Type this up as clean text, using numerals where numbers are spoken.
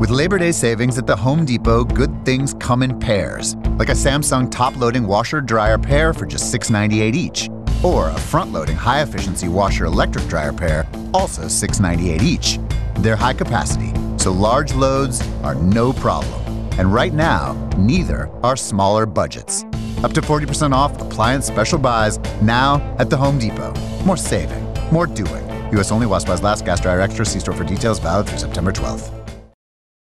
With Labor Day savings at the Home Depot, good things come in pairs, like a Samsung top-loading washer-dryer pair for just $6.98 each, or a front-loading high-efficiency washer-electric dryer pair, also $6.98 each. They're high capacity, so large loads are no problem. And right now, neither are smaller budgets. Up to 40% off appliance special buys now at the Home Depot. More saving, more doing. U.S. only while supplies last. Gas dryer extra. See store for details. Valid through September 12th.